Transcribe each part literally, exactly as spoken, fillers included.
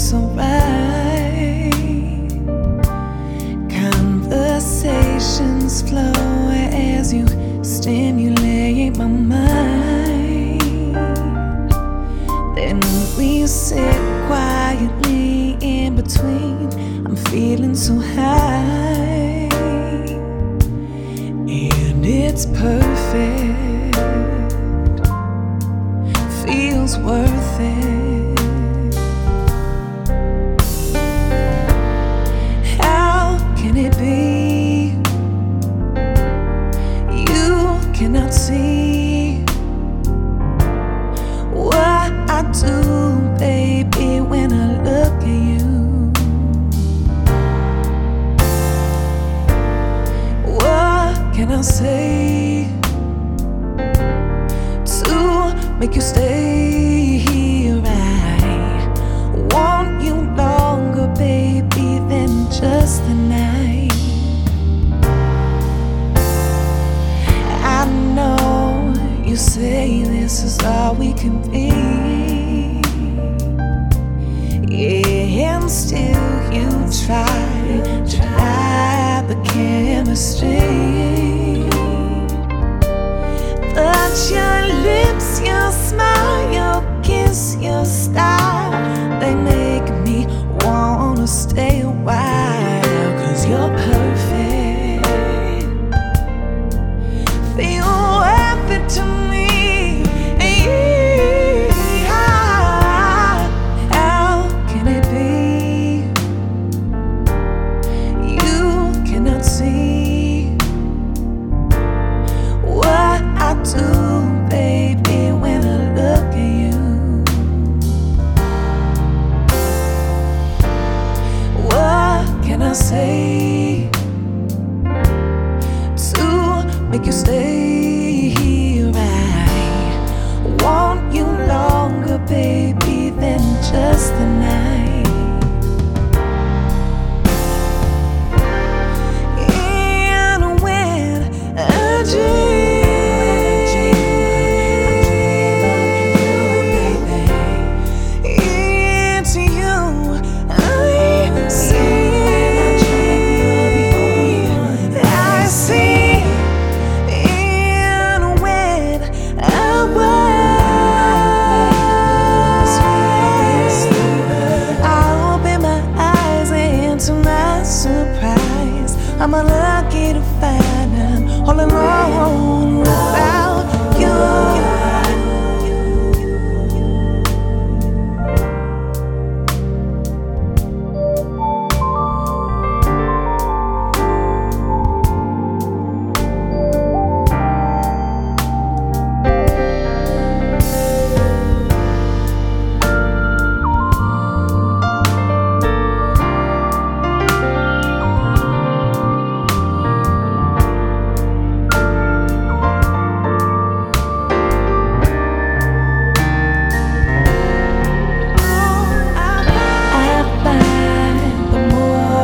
so right. Conversations flow as you stimulate my mind. Then we sit quietly in between. I'm feeling so high, and it's perfect. Feels worth it. How can it be you cannot see what I do, baby, when I look at you? What can I say to make you stay here? I want you longer, baby, than just the night. I know you say this is all we can be, yeah, and still you try to hide the chemistry. But your lips, your smile, your kiss, your style, they make me wanna stay a while. 'Cause you're perfect, feel worth it to me. How can it be you cannot see what I do, baby, when I look at you? What can I say to make you stay here? I want you longer, baby, than just the night. And when I dream, it's you I see. I see. And when I was, I open my eyes, and to my surprise, I'm unlucky to find I'm all alone without you.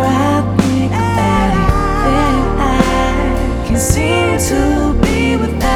Seem to be without